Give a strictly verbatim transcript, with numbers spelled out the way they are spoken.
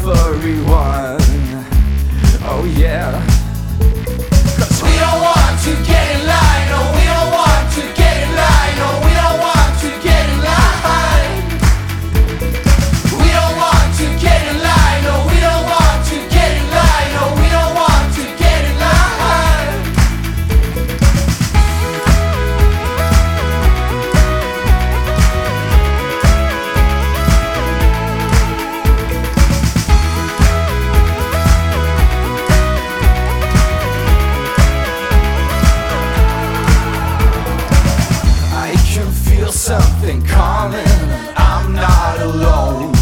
everyone. Oh yeah. 'Cause we don't want to get in line. No, we don't want to get in line. No, we don't want to get in line. We don't want to get in line. No, we don't want to get in line. No, we don't want to get in line. I can feel something calling. I'm not alone.